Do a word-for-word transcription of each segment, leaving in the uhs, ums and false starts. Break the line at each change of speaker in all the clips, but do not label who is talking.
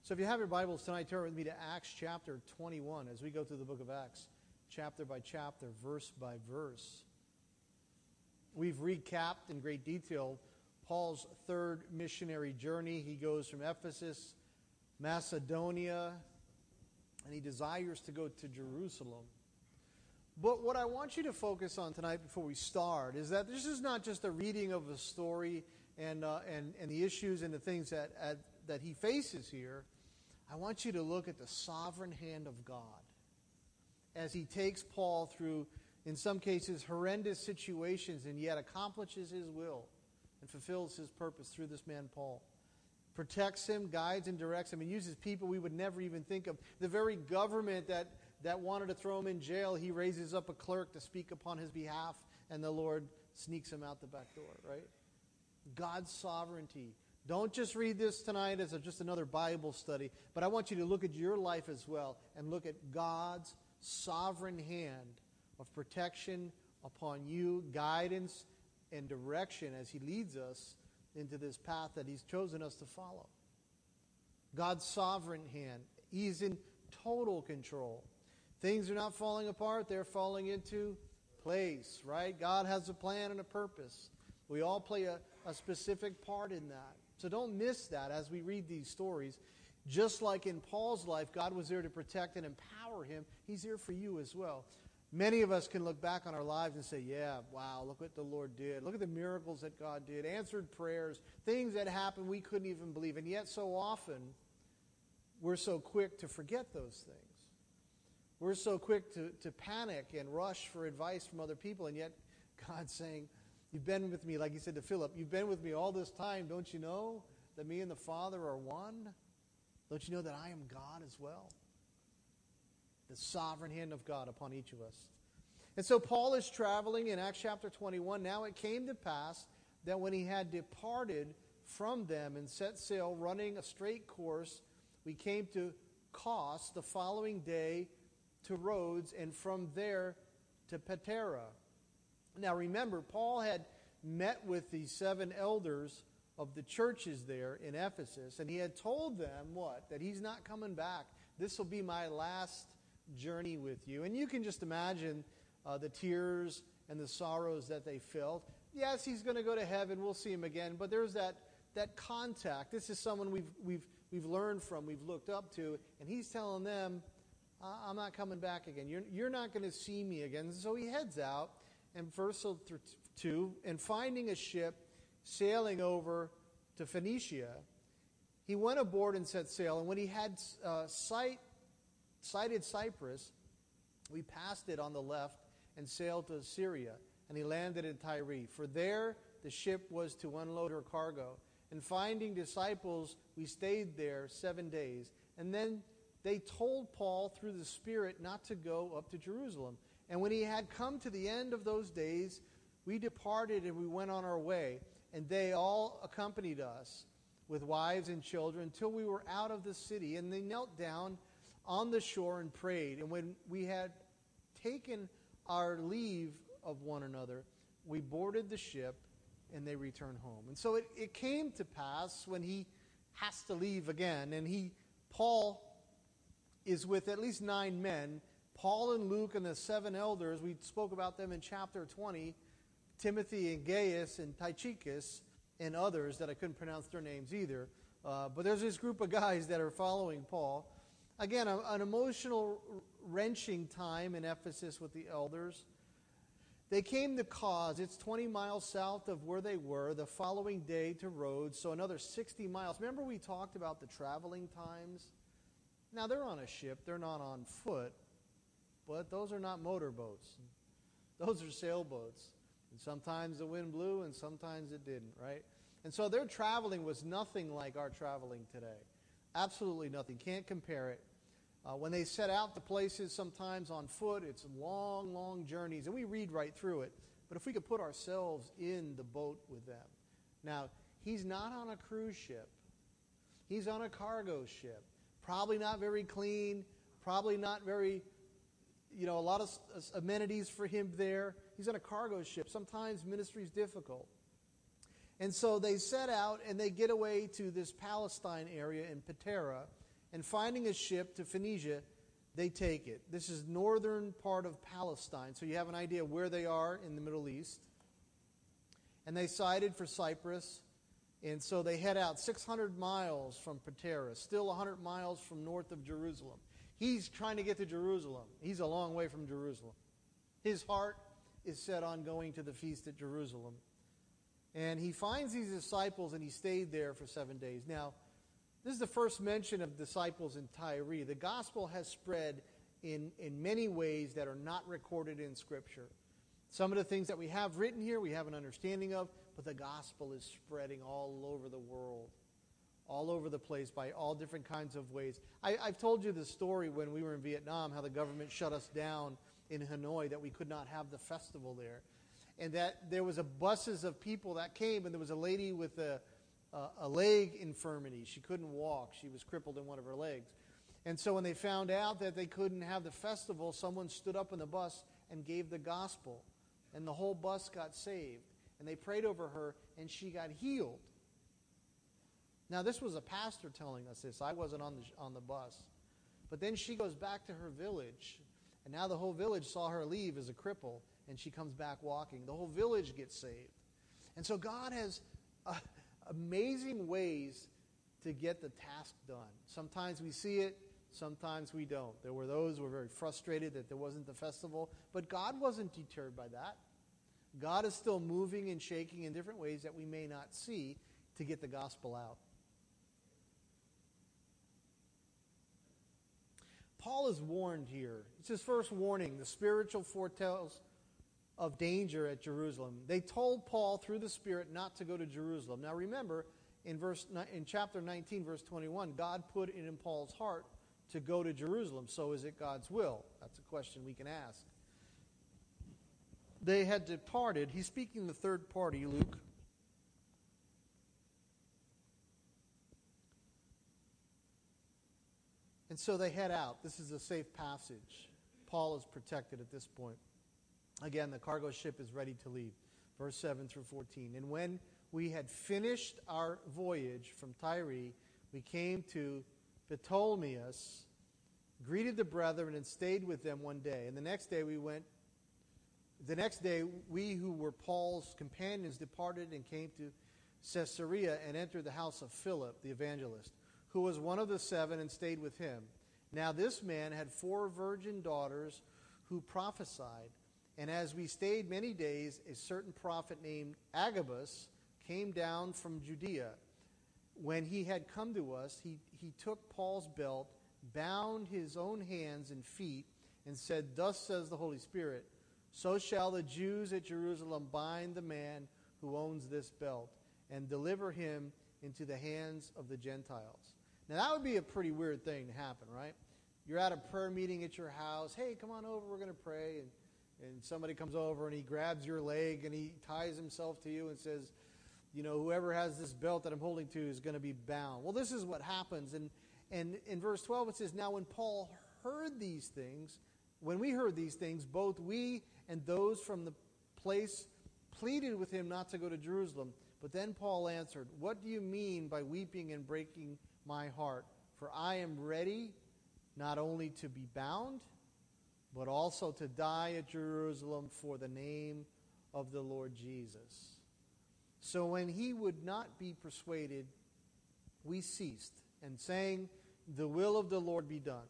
So if you have your Bibles tonight, turn with me to Acts chapter twenty-one as we go through the book of Acts, chapter by chapter, verse by verse. We've recapped in great detail Paul's third missionary journey. He goes from Ephesus, Macedonia, and he desires to go to Jerusalem. But what I want you to focus on tonight before we start is that this is not just a reading of a story and uh, and, and the issues and the things that, at, that he faces here. I want you to look at the sovereign hand of God as he takes Paul through, in some cases, horrendous situations and yet accomplishes his will and fulfills his purpose through this man Paul. Protects him, guides and directs him, and uses people we would never even think of. The very government that, that wanted to throw him in jail, he raises up a clerk to speak upon his behalf, and the Lord sneaks him out the back door, right? God's sovereignty. Don't just read this tonight as a, just another Bible study, but I want you to look at your life as well and look at God's sovereign hand of protection upon you, guidance and direction as he leads us into this path that he's chosen us to follow. God's sovereign hand. He's in total control. Things are not falling apart, they're falling into place, right? God has a plan and a purpose. We all play a, a specific part in that. So don't miss that as we read these stories. Just like in Paul's life, God was there to protect and empower him. He's here for you as well. Many of us can look back on our lives and say, yeah, wow, look what the Lord did. Look at the miracles that God did. Answered prayers. Things that happened we couldn't even believe. And yet so often, we're so quick to forget those things. We're so quick to, to panic and rush for advice from other people. And yet God's saying, you've been with me, like he said to Philip, you've been with me all this time. Don't you know that me and the Father are one? Don't you know that I am God as well? The sovereign hand of God upon each of us. And so Paul is traveling in Acts chapter twenty-one. Now it came to pass that when he had departed from them and set sail, running a straight course, we came to Kos the following day to Rhodes, and from there to Patara. Now remember, Paul had met with the seven elders of the churches there in Ephesus, and he had told them what? That he's not coming back. This will be my last journey with you. And you can just imagine uh, the tears and the sorrows that they felt. Yes, he's going to go to heaven. We'll see him again. But there's that that contact. This is someone we've we've we've learned from, we've looked up to, and he's telling them, I'm not coming back again. You're you're not going to see me again. So he heads out, and verse two, and finding a ship sailing over to Phoenicia, he went aboard and set sail. And when he had uh, sight sighted Cyprus, we passed it on the left and sailed to Syria, and he landed in Tyre. For there the ship was to unload her cargo. And finding disciples, we stayed there seven days. And then they told Paul through the Spirit not to go up to Jerusalem. And when he had come to the end of those days, we departed and we went on our way. And they all accompanied us with wives and children till we were out of the city. And they knelt down on the shore and prayed. And when we had taken our leave of one another, we boarded the ship and they returned home. And so it, it came to pass when he has to leave again, and he, Paul is with at least nine men, Paul and Luke and the seven elders. We spoke about them in chapter twenty, Timothy and Gaius and Tychicus and others that I couldn't pronounce their names either. Uh, but there's this group of guys that are following Paul. Again, an emotional, wrenching time in Ephesus with the elders. They came to Kos. It's twenty miles south of where they were. The following day to Rhodes, so another sixty miles. Remember we talked about the traveling times? Now, they're on a ship. They're not on foot. But those are not motorboats. Those are sailboats. And sometimes the wind blew and sometimes it didn't, right? And so their traveling was nothing like our traveling today. Absolutely nothing. Can't compare it. Uh, when they set out to places sometimes on foot, it's long, long journeys. And we read right through it. But if we could put ourselves in the boat with them. Now, he's not on a cruise ship. He's on a cargo ship. Probably not very clean. Probably not very, you know, a lot of amenities for him there. He's on a cargo ship. Sometimes ministry is difficult. And so they set out and they get away to this Palestine area in Patara. and finding a ship to Phoenicia, they take it. This is northern part of Palestine, so you have an idea where they are in the Middle East. And they sighted for Cyprus, and so they head out six hundred miles from Patara, still one hundred miles from north of Jerusalem. He's trying to get to Jerusalem. He's a long way from Jerusalem. His heart is set on going to the feast at Jerusalem. And he finds these disciples, and he stayed there for seven days. Now, this is the first mention of disciples in Tyre. The gospel has spread in, in many ways that are not recorded in Scripture. Some of the things that we have written here, we have an understanding of, but the gospel is spreading all over the world, all over the place by all different kinds of ways. I, I've told you the story when we were in Vietnam, how the government shut us down in Hanoi, that we could not have the festival there. And that there was a buses of people that came, and there was a lady with a, a, a leg infirmity. She couldn't walk. She was crippled in one of her legs. And so when they found out that they couldn't have the festival, someone stood up in the bus and gave the gospel. And the whole bus got saved. And they prayed over her, and she got healed. Now, this was a pastor telling us this. I wasn't on the, on the bus. But then she goes back to her village, and now the whole village saw her leave as a cripple, and she comes back walking. The whole village gets saved. And so God has uh, amazing ways to get the task done. Sometimes we see it, sometimes we don't. There were those who were very frustrated that there wasn't the festival, but God wasn't deterred by that. God is still moving and shaking in different ways that we may not see to get the gospel out. Paul is warned here. It's his first warning, the spiritual foretells of danger at Jerusalem. They told Paul through the Spirit not to go to Jerusalem. Now remember, in verse in chapter nineteen, verse twenty-one, God put it in Paul's heart to go to Jerusalem. So is it God's will? That's a question we can ask. They had departed. He's speaking the third party, Luke. And so they head out. This is a safe passage. Paul is protected at this point. Again, the cargo ship is ready to leave. Verse seven through fourteen. And when we had finished our voyage from Tyre, we came to Ptolemais, greeted the brethren, and stayed with them one day. And the next day we went, the next day we who were Paul's companions departed and came to Caesarea and entered the house of Philip, the evangelist, who was one of the seven, and stayed with him. Now this man had four virgin daughters who prophesied. And as we stayed many days, a certain prophet named Agabus came down from Judea. When he had come to us, he, he took Paul's belt, bound his own hands and feet, and said, Thus says the Holy Spirit, so shall the Jews at Jerusalem bind the man who owns this belt, and deliver him into the hands of the Gentiles. Now that would be a pretty weird thing to happen, right? You're at a prayer meeting at your house. Hey, come on over, we're going to pray. And And somebody comes over and he grabs your leg and he ties himself to you and says, you know, whoever has this belt that I'm holding to is going to be bound. Well, this is what happens. And, and in verse twelve it says, Now when Paul heard these things, when we heard these things, both we and those from the place pleaded with him not to go to Jerusalem. But then Paul answered, What do you mean by weeping and breaking my heart? For I am ready not only to be bound, but also to die at Jerusalem for the name of the Lord Jesus. So when he would not be persuaded, we ceased, and saying, The will of the Lord be done.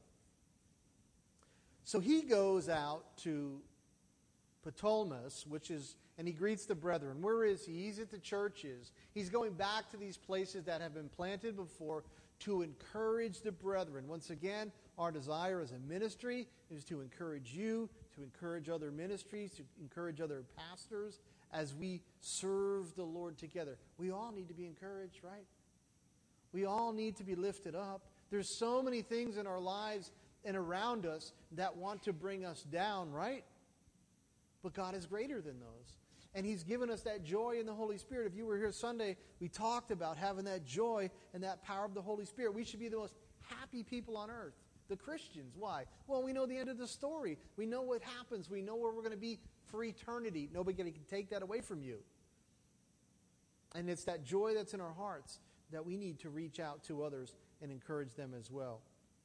So he goes out to Ptolemais, which is, and he greets the brethren. Where is he? He's at the churches. He's going back to these places that have been planted before to encourage the brethren. Once again, our desire as a ministry is to encourage you, to encourage other ministries, to encourage other pastors as we serve the Lord together. We all need to be encouraged, right? We all need to be lifted up. There's so many things in our lives and around us that want to bring us down, right? But God is greater than those. And He's given us that joy in the Holy Spirit. If you were here Sunday, we talked about having that joy and that power of the Holy Spirit. We should be the most happy people on earth. The Christians. Why? Well, we know the end of the story. We know what happens. We know where we're going to be for eternity. Nobody can take that away from you. And it's that joy that's in our hearts that we need to reach out to others and encourage them as well.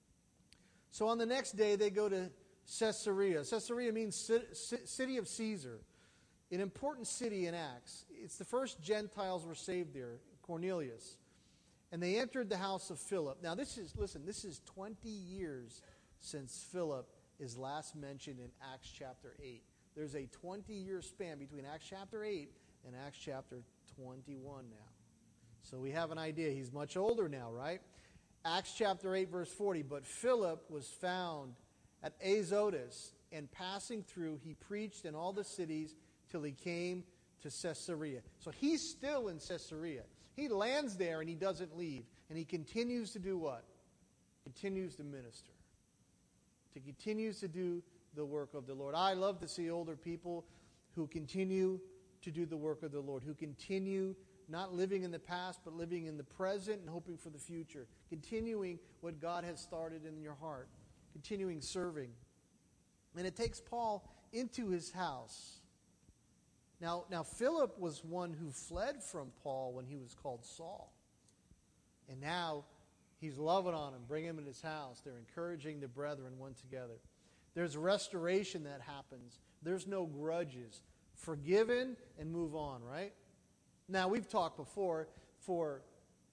So on the next day, they go to Caesarea. Caesarea means city of Caesar, an important city in Acts. It's the first Gentiles were saved there, Cornelius. And they entered the house of Philip. Now this is, listen, this is twenty years since Philip is last mentioned in Acts chapter eight. There's a twenty-year span between Acts chapter eight and Acts chapter twenty-one now. So we have an idea. He's much older now, right? Acts chapter eight, verse forty. But Philip was found at Azotus, and passing through, he preached in all the cities till he came to Caesarea. So he's still in Caesarea. He lands there and he doesn't leave. And he continues to do what? Continues to minister. To continues to do the work of the Lord. I love to see older people who continue to do the work of the Lord, who continue not living in the past, but living in the present and hoping for the future. Continuing what God has started in your heart. Continuing serving. And it takes Paul into his house. Now, now Philip was one who fled from Paul when he was called Saul. And now he's loving on him, bringing him in his house. They're encouraging the brethren one together. There's restoration that happens. There's no grudges. Forgiven and move on, right? Now, we've talked before, for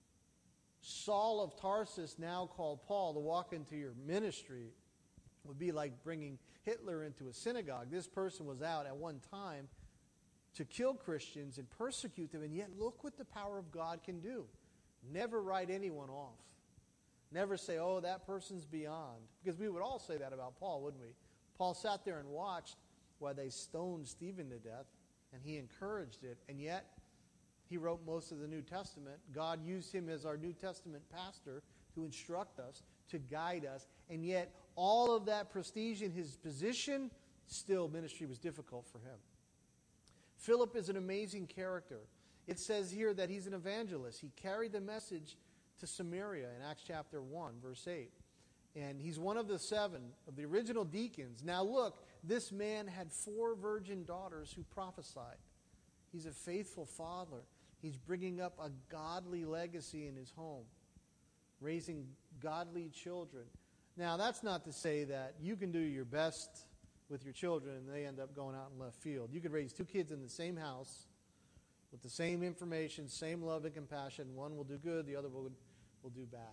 Saul of Tarsus, now called Paul, to walk into your ministry would be like bringing Hitler into a synagogue. This person was out at one time to kill Christians and persecute them, and yet look what the power of God can do. Never write anyone off. Never say, oh, that person's beyond. Because we would all say that about Paul, wouldn't we? Paul sat there and watched while they stoned Stephen to death, and he encouraged it, and yet he wrote most of the New Testament. God used him as our New Testament pastor to instruct us, to guide us, and yet all of that prestige in his position, still ministry was difficult for him. Philip is an amazing character. It says here that he's an evangelist. He carried the message to Samaria in Acts chapter one, verse eight. And he's one of the seven of the original deacons. Now look, this man had four virgin daughters who prophesied. He's a faithful father. He's bringing up a godly legacy in his home, raising godly children. Now, that's not to say that you can do your best with your children and they end up going out in left field. You could raise two kids in the same house with the same information, same love and compassion. One will do good, the other will, will do bad.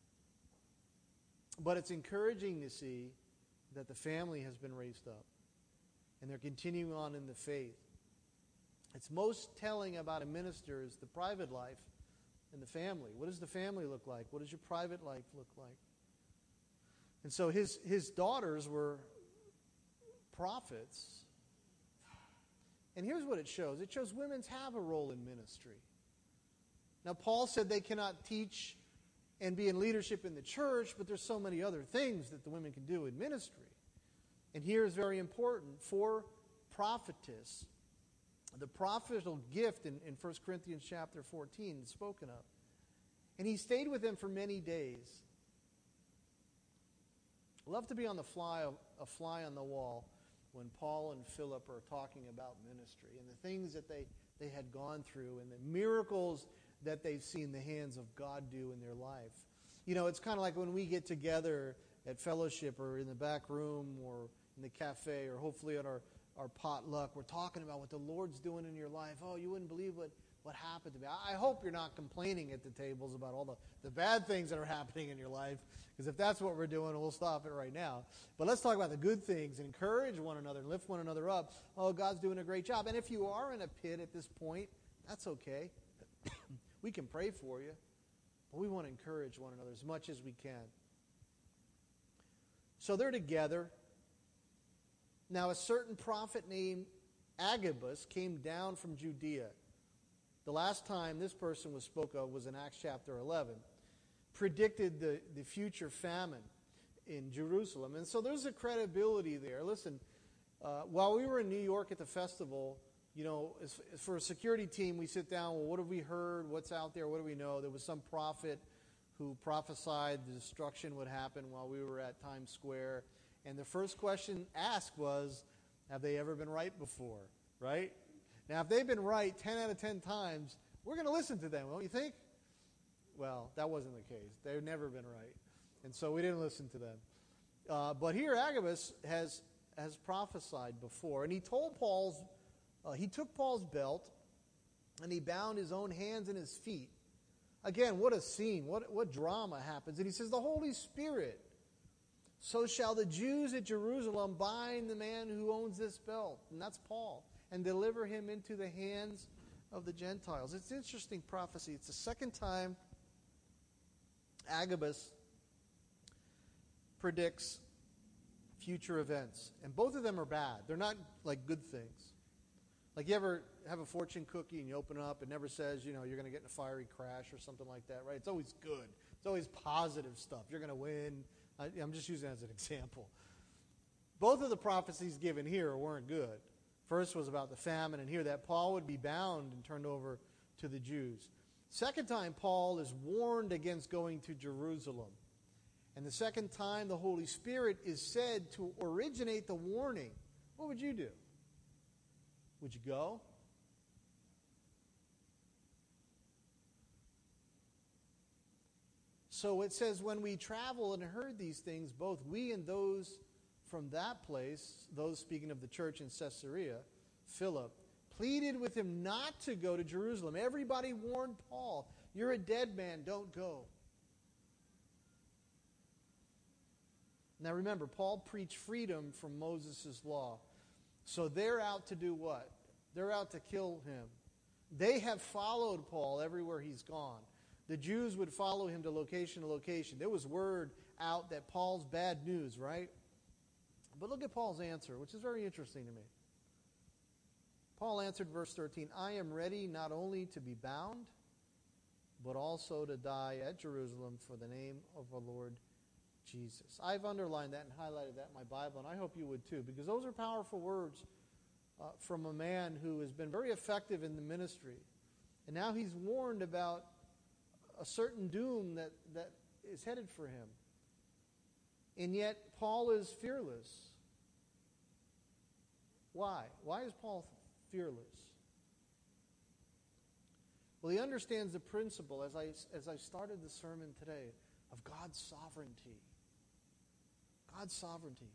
But it's encouraging to see that the family has been raised up and they're continuing on in the faith. It's most telling about a minister is the private life and the family. What does the family look like? What does your private life look like? And so his, his daughters were prophets. And here's what it shows. It shows women have a role in ministry. Now, Paul said they cannot teach and be in leadership in the church, but there's so many other things that the women can do in ministry. And here is very important. For prophetess, the prophetical gift in, in First Corinthians chapter fourteen is spoken of. And he stayed with them for many days. I love to be on the fly, a fly on the wall when Paul and Philip are talking about ministry and the things that they, they had gone through and the miracles that they've seen the hands of God do in their life. You know, it's kind of like when we get together at fellowship or in the back room or in the cafe or hopefully at our, our potluck. We're talking about what the Lord's doing in your life. Oh, you wouldn't believe what, what happened to me. I, I hope you're not complaining at the tables about all the, the bad things that are happening in your life, because if that's what we're doing, we'll stop it right now. But let's talk about the good things and encourage one another and lift one another up. Oh, God's doing a great job. And if you are in a pit at this point, that's okay. We can pray for you, but we want to encourage one another as much as we can. So they're together. Now, a certain prophet named Agabus came down from Judea. The last time this person was spoke of was in Acts chapter eleven. Predicted the, the future famine in Jerusalem. And so there's a credibility there. Listen, uh, while we were in New York at the festival, you know, as, as for a security team, we sit down, well, what have we heard? What's out there? What do we know? There was some prophet who prophesied the destruction would happen while we were at Times Square. And the first question asked was, have they ever been right before? Right? Now, if they've been right ten out of ten times, we're going to listen to them, don't you think? Well, that wasn't the case. They've never been right. And so we didn't listen to them. Uh, but here Agabus has has prophesied before. And he told Paul's, uh, he took Paul's belt and he bound his own hands and his feet. Again, what a scene. What, what drama happens. And he says, the Holy Spirit. So shall the Jews at Jerusalem bind the man who owns this belt. And that's Paul. And deliver him into the hands of the Gentiles. It's an interesting prophecy. It's the second time Agabus predicts future events. And both of them are bad. They're not like good things. Like you ever have a fortune cookie and you open it up, it never says, you know, you're going to get in a fiery crash or something like that, right? It's always good. It's always positive stuff. You're going to win. I, I'm just using it as an example. Both of the prophecies given here weren't good. First was about the famine, and here that Paul would be bound and turned over to the Jews. Second time, Paul is warned against going to Jerusalem. And the second time, the Holy Spirit is said to originate the warning. What would you do? Would you go? So it says, when we travel and heard these things, both we and those from that place, those speaking of the church in Caesarea, Philip, pleaded with him not to go to Jerusalem. Everybody warned Paul, you're a dead man, don't go. Now remember, Paul preached freedom from Moses' law. So they're out to do what? They're out to kill him. They have followed Paul everywhere he's gone. The Jews would follow him to location to location. There was word out that Paul's bad news, right? But look at Paul's answer, which is very interesting to me. Paul answered, verse thirteen, I am ready not only to be bound, but also to die at Jerusalem for the name of our Lord Jesus. I've underlined that and highlighted that in my Bible, and I hope you would too, because those are powerful words uh, from a man who has been very effective in the ministry. And now he's warned about a certain doom that, that is headed for him. And yet, Paul is fearless. Why? Why is Paul fearless? Well, he understands the principle, as I, as I started the sermon today, of God's sovereignty. God's sovereignty.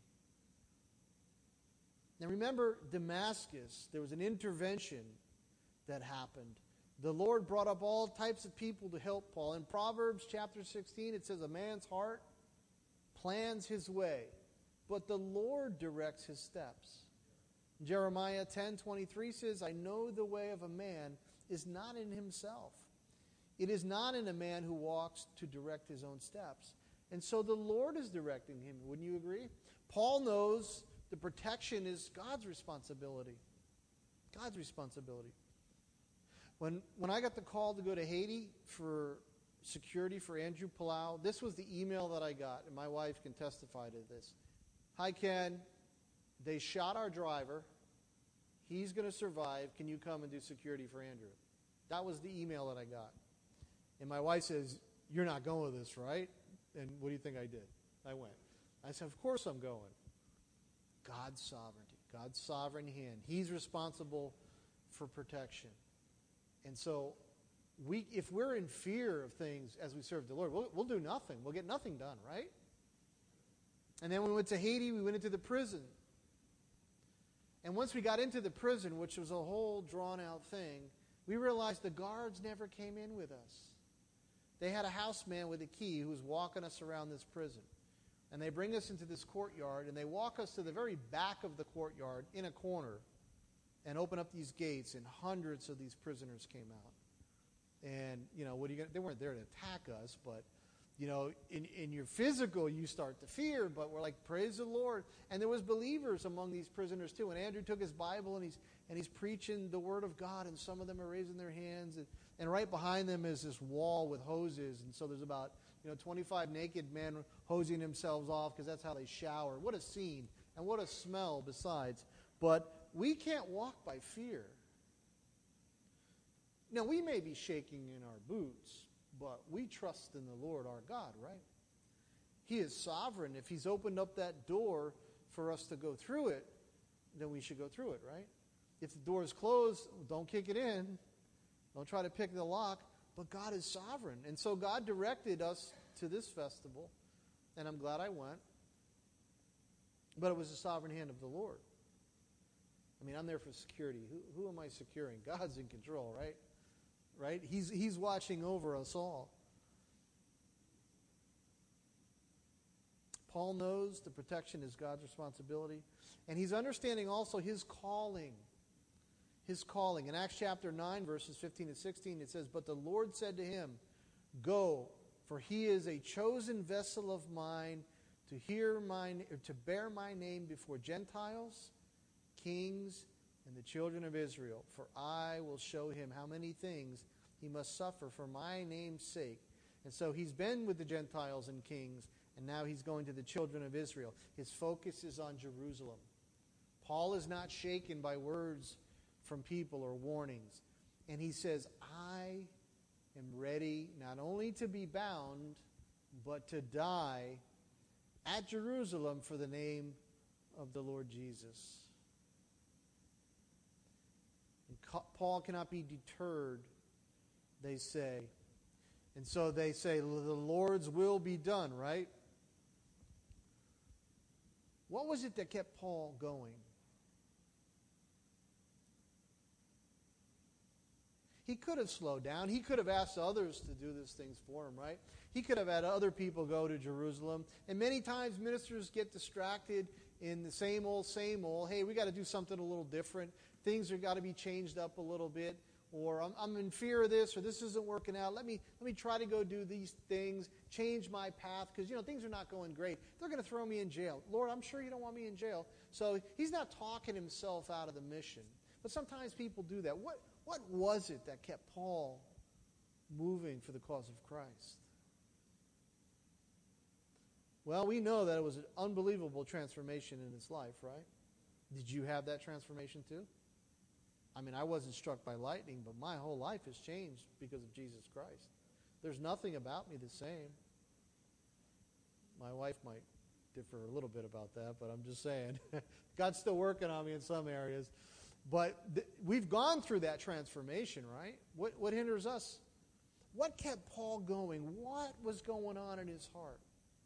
Now remember Damascus, there was an intervention that happened. The Lord brought up all types of people to help Paul. In Proverbs chapter sixteen, it says, a man's heart plans his way, but the Lord directs his steps. Jeremiah ten twenty-three says, I know the way of a man is not in himself. It is not in a man who walks to direct his own steps. And so the Lord is directing him. Wouldn't you agree? Paul knows the protection is God's responsibility. God's responsibility. When, when I got the call to go to Haiti for security for Andrew Palau, this was the email that I got, and my wife can testify to this. Hi, Ken. They shot our driver. He's going to survive. Can you come and do security for Andrew? That was the email that I got. And my wife says, you're not going with this, right? And what do you think I did? I went. I said, of course I'm going. God's sovereignty, God's sovereign hand. He's responsible for protection. And so we, if we're in fear of things as we serve the Lord, we'll, we'll do nothing. We'll get nothing done, right? And then when we went to Haiti, we went into the prison. And once we got into the prison, which was a whole drawn-out thing, we realized the guards never came in with us. They had a houseman with a key who was walking us around this prison. And they bring us into this courtyard, and they walk us to the very back of the courtyard in a corner and open up these gates, and hundreds of these prisoners came out. And, you know, what are you gonna, they weren't there to attack us, but, you know, in, in your physical, you start to fear, but we're like, praise the Lord. And there was believers among these prisoners too. And Andrew took his Bible, and he's and he's preaching the Word of God, and some of them are raising their hands. And, and right behind them is this wall with hoses. And so there's about, you know, twenty-five naked men hosing themselves off because that's how they shower. What a scene, and what a smell besides. But we can't walk by fear. Now, we may be shaking in our boots, but we trust in the Lord our God, right? He is sovereign. If he's opened up that door for us to go through it, then we should go through it, right? If the door is closed, don't kick it in. Don't try to pick the lock. But God is sovereign. And so God directed us to this festival, and I'm glad I went. But it was the sovereign hand of the Lord. I mean, I'm there for security. Who, who am I securing? God's in control, right? Right? He's, he's watching over us all. Paul knows the protection is God's responsibility. And he's understanding also his calling. His calling. In Acts chapter nine, verses fifteen and sixteen, it says, "But the Lord said to him, Go, for he is a chosen vessel of mine to hear my, or to bear my name before Gentiles, kings, and the children of Israel. For I will show him how many things he must suffer for my name's sake." And so he's been with the Gentiles and kings, and now he's going to the children of Israel. His focus is on Jerusalem. Paul is not shaken by words from people or warnings. And he says, I am ready not only to be bound, but to die at Jerusalem for the name of the Lord Jesus. And Paul cannot be deterred, they say. And so they say, the Lord's will be done, right? What was it that kept Paul going? He could have slowed down. He could have asked others to do these things for him, right? He could have had other people go to Jerusalem. And many times ministers get distracted in the same old, same old. Hey, we got to do something a little different. Things have got to be changed up a little bit. Or I'm, I'm in fear of this, or this isn't working out. Let me let me try to go do these things, change my path, because, you know, things are not going great. They're going to throw me in jail. Lord, I'm sure you don't want me in jail. So he's not talking himself out of the mission. But sometimes people do that. What What was it that kept Paul moving for the cause of Christ? Well, we know that it was an unbelievable transformation in his life, right? Did you have that transformation too? I mean, I wasn't struck by lightning, but my whole life has changed because of Jesus Christ. There's nothing about me the same. My wife might differ a little bit about that, but I'm just saying. God's still working on me in some areas. But th- we've gone through that transformation, right? What, what hinders us? What kept Paul going? What was going on in his heart?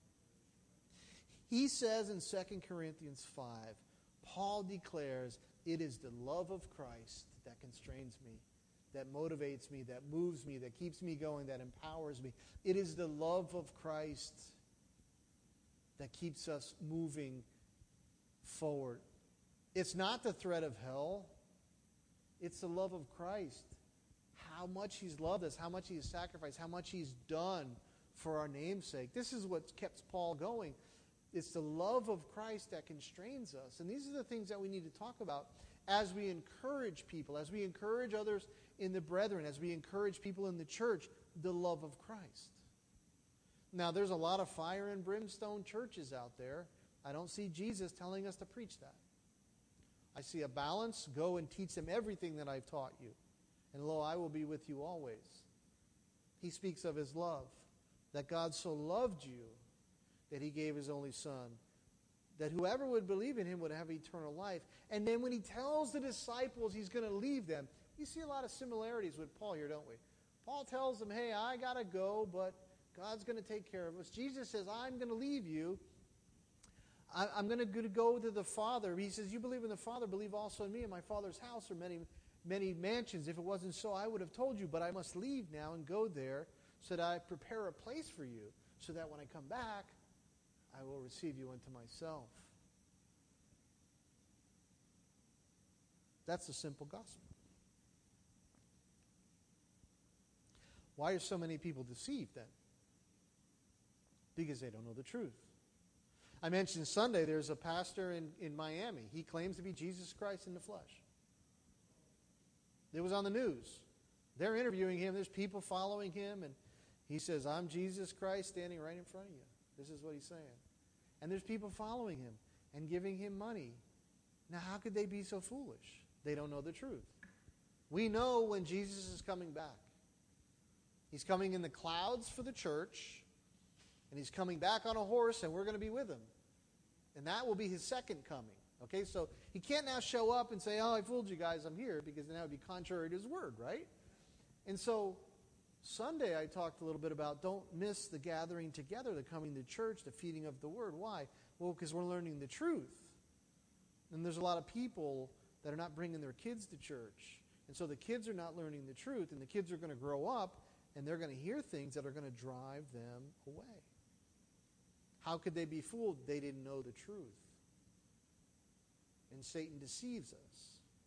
He says in Second Corinthians five, Paul declares, it is the love of Christ that constrains me, that motivates me, that moves me, that keeps me going, that empowers me. It is the love of Christ that keeps us moving forward. It's not the threat of hell. It's the love of Christ. How much he's loved us, how much he has sacrificed, how much he's done for our namesake. This is what kept Paul going. It's the love of Christ that constrains us. And these are the things that we need to talk about as we encourage people, as we encourage others in the brethren, as we encourage people in the church, the love of Christ. Now, there's a lot of fire and brimstone churches out there. I don't see Jesus telling us to preach that. I see a balance. Go and teach them everything that I've taught you. And lo, I will be with you always. He speaks of his love, that God so loved you that he gave his only Son, that whoever would believe in him would have eternal life. And then when he tells the disciples he's going to leave them, you see a lot of similarities with Paul here, don't we? Paul tells them, hey, I got to go, but God's going to take care of us. Jesus says, I'm going to leave you. I, I'm going to go to the Father. He says, you believe in the Father, believe also in me. In my Father's house are many, many mansions. If it wasn't so, I would have told you, but I must leave now and go there so that I prepare a place for you, so that when I come back, I will receive you unto myself. That's the simple gospel. Why are so many people deceived then? Because they don't know the truth. I mentioned Sunday, there's a pastor in, in Miami. He claims to be Jesus Christ in the flesh. It was on the news. They're interviewing him. There's people following him. And he says, I'm Jesus Christ standing right in front of you. This is what he's saying. And there's people following him and giving him money. Now, how could they be so foolish? They don't know the truth. We know when Jesus is coming back. He's coming in the clouds for the church, and he's coming back on a horse, and we're going to be with him. And that will be his second coming. Okay, so he can't now show up and say, oh, I fooled you guys, I'm here, because then that would be contrary to his word, right? And so Sunday, I talked a little bit about don't miss the gathering together, the coming to church, the feeding of the Word. Why? Well, because we're learning the truth. And there's a lot of people that are not bringing their kids to church. And so the kids are not learning the truth, and the kids are going to grow up, and they're going to hear things that are going to drive them away. How could they be fooled? They didn't know the truth. And Satan deceives us.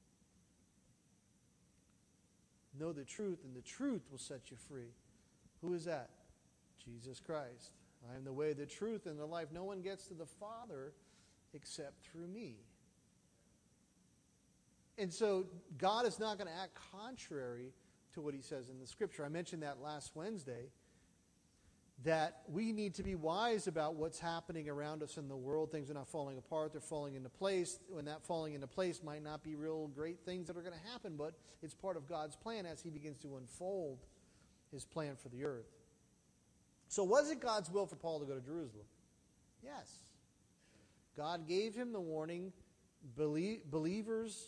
Know the truth, and the truth will set you free. Who is that? Jesus Christ. I am the way, the truth, and the life. No one gets to the Father except through me. And so God is not going to act contrary to what he says in the Scripture. I mentioned that last Wednesday, that we need to be wise about what's happening around us in the world. Things are not falling apart, they're falling into place. When that falling into place might not be real great things that are going to happen, but it's part of God's plan as he begins to unfold his plan for the earth. So was it God's will for Paul to go to Jerusalem? Yes. God gave him the warning. Belie- believers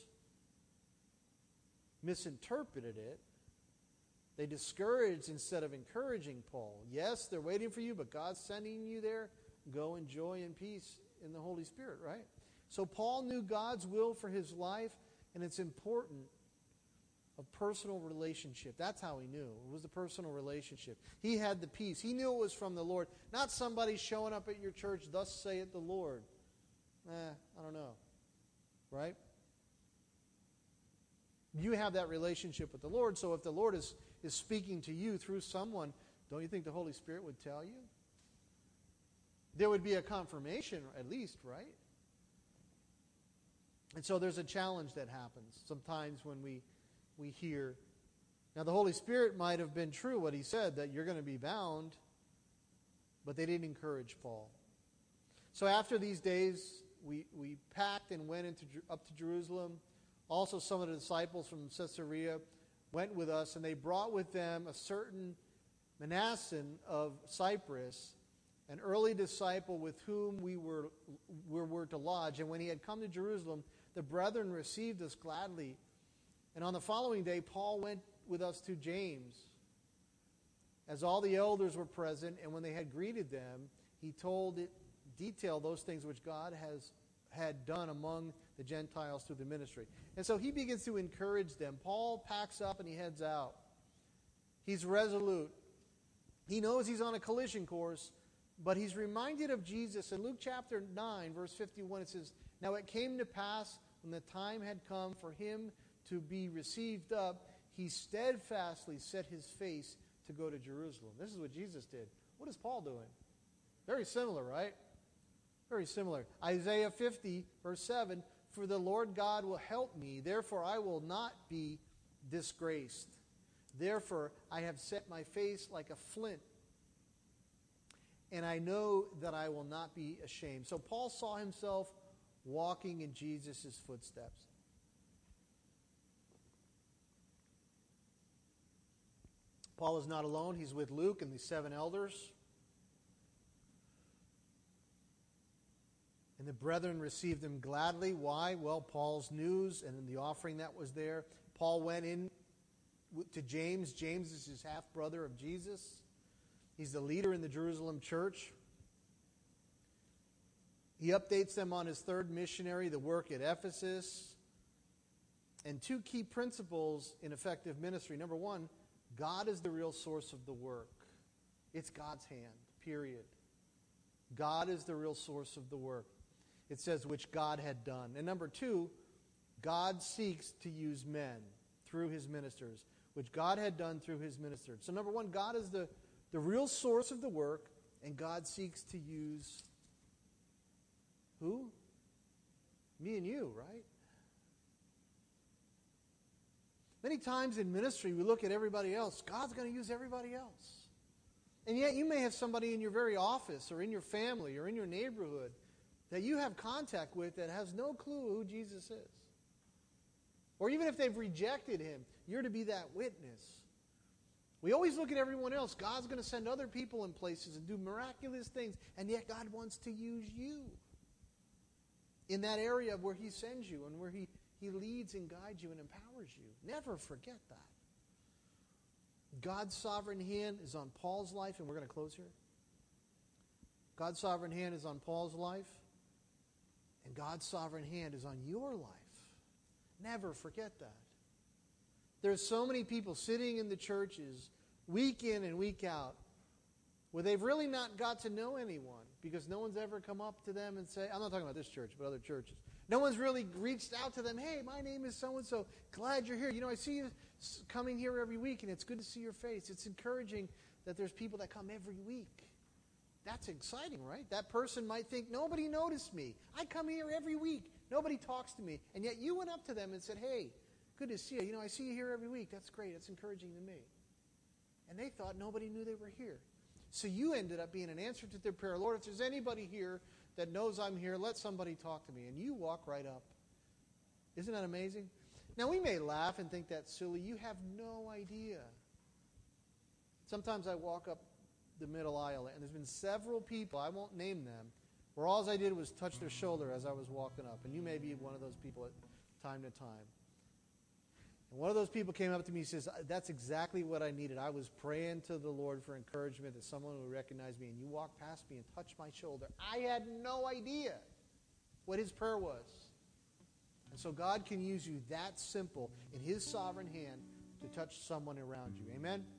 misinterpreted it. They discouraged instead of encouraging Paul. Yes, they're waiting for you, but God's sending you there. Go in joy and peace in the Holy Spirit, right? So Paul knew God's will for his life, and it's important, a personal relationship. That's how he knew. It was a personal relationship. He had the peace. He knew it was from the Lord. Not somebody showing up at your church, thus saith the Lord. Eh, I don't know. Right? You have that relationship with the Lord, so if the Lord is, is speaking to you through someone, don't you think the Holy Spirit would tell you? There would be a confirmation, at least, right? And so there's a challenge that happens sometimes when we, we hear. Now, the Holy Spirit might have been true, what he said, that you're going to be bound, but they didn't encourage Paul. So after these days, we, we packed and went into up to Jerusalem. Also, some of the disciples from Caesarea went with us, and they brought with them a certain Manasseh of Cyprus, an early disciple with whom we were, we were to lodge. And when he had come to Jerusalem, the brethren received us gladly. And on the following day, Paul went with us to James, as all the elders were present. And when they had greeted them, he told it, detailed those things which God has had done among the Gentiles through the ministry. And so he begins to encourage them. Paul packs up and he heads out. He's resolute. He knows he's on a collision course, but he's reminded of Jesus. In Luke chapter nine, verse fifty-one, it says, "Now it came to pass, when the time had come for him to be received up, he steadfastly set his face to go to Jerusalem." This is what Jesus did. What is Paul doing? Very similar, right? Very similar. Isaiah fifty, verse seven, "For the Lord God will help me, therefore I will not be disgraced. Therefore I have set my face like a flint, and I know that I will not be ashamed." So Paul saw himself walking in Jesus' footsteps. Paul is not alone. He's with Luke and the seven elders. And the brethren received him gladly. Why? Well, Paul's news and the offering that was there. Paul went in to James. James is his half-brother of Jesus. He's the leader in the Jerusalem church. He updates them on his third missionary, the work at Ephesus. And two key principles in effective ministry. Number one, God is the real source of the work. It's God's hand, period. God is the real source of the work. It says, which God had done. And number two, God seeks to use men through his ministers, which God had done through his ministers. So number one, God is the, the real source of the work, and God seeks to use who? Me and you, right? Many times in ministry, we look at everybody else. God's going to use everybody else. And yet you may have somebody in your very office or in your family or in your neighborhood that you have contact with that has no clue who Jesus is. Or even if they've rejected him, you're to be that witness. We always look at everyone else. God's going to send other people in places and do miraculous things, and yet God wants to use you in that area where he sends you and where he, he leads and guides you and empowers you. Never forget that. God's sovereign hand is on Paul's life, and we're going to close here. God's sovereign hand is on Paul's life, and God's sovereign hand is on your life. Never forget that. There's so many people sitting in the churches week in and week out where they've really not got to know anyone because no one's ever come up to them and say, I'm not talking about this church, but other churches. No one's really reached out to them. Hey, my name is so-and-so. Glad you're here. You know, I see you coming here every week, and it's good to see your face. It's encouraging that there's people that come every week. That's exciting, right? That person might think, nobody noticed me. I come here every week. Nobody talks to me. And yet you went up to them and said, hey, good to see you. You know, I see you here every week. That's great. That's encouraging to me. And they thought nobody knew they were here. So you ended up being an answer to their prayer. Lord, if there's anybody here that knows I'm here, let somebody talk to me. And you walk right up. Isn't that amazing? Now, we may laugh and think that's silly. You have no idea. Sometimes I walk up the middle aisle, and there's been several people, I won't name them, where all I did was touch their shoulder as I was walking up. And you may be one of those people at time to time. And one of those people came up to me and says, that's exactly what I needed. I was praying to the Lord for encouragement that someone would recognize me, and you walked past me and touched my shoulder. I had no idea what his prayer was. And so God can use you that simple in his sovereign hand to touch someone around you. Amen?